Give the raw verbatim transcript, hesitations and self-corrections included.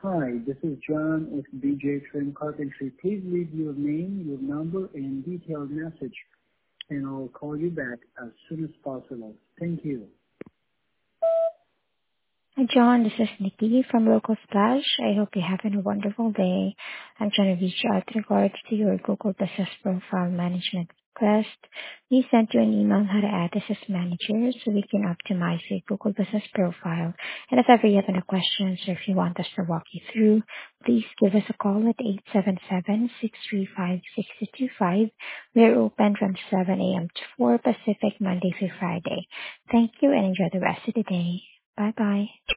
Hi, this is John with B J Trim Carpentry. Please leave your name, your number, and detailed message, and I'll call you back as soon as possible. Thank you. Hi, John. This is Nikki from Local Splash. I hope you're having a wonderful day. I'm trying to reach out in regards to your Google Business Profile Management request. We sent you an email on how to add this as manager so we can optimize your Google Business Profile. And if ever you have any questions or if you want us to walk you through, please give us a call at eight seven seven, six three five, six two two five. We're open from seven a.m. to four Pacific, Monday through Friday. Thank you and enjoy the rest of the day. Bye-bye.